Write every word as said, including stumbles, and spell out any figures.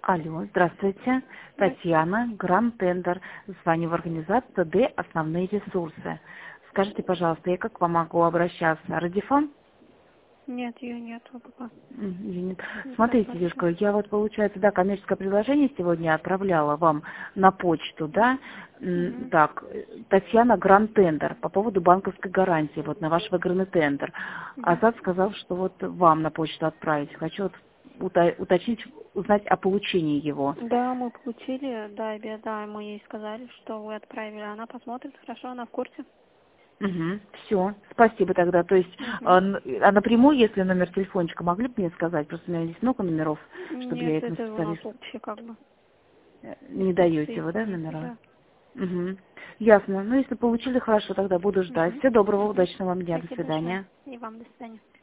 Алло, здравствуйте. Татьяна, Гранд Тендер. Звоню в организацию ТД «Основные ресурсы». Скажите, пожалуйста, я как к вам могу обращаться? Радифон? Нет, ее нет пока. М, её нет. Не Смотрите, просматриваю. девушка, я вот, получается, да, коммерческое предложение сегодня отправляла вам на почту, да? М, Мгм. Так, э, Татьяна, Гранд Тендер, по поводу банковской гарантии, вот на ваш выигранный тендер. Мгм. Азат сказал, что вот вам на почту отправить. Хочу вот ута- уточнить, узнать о получении его. Да, мы получили, да, бе- да, мы ей сказали, что вы отправили. Она посмотрит, хорошо, она в курсе. Угу. Все, спасибо тогда. То есть, Мгм. а, н- а напрямую, если номер телефончика, могли бы мне сказать? Просто у меня здесь много номеров, чтобы Нет, я этому это у нас специалисту общий как бы. э, не Это даете вы, да, соедините, номера? да. Угу. Ясно. Ну, если получили, хорошо, тогда буду ждать. Угу. Всего доброго, Угу. удачного вам дня. До Спасибо большое. свидания. И вам до свидания.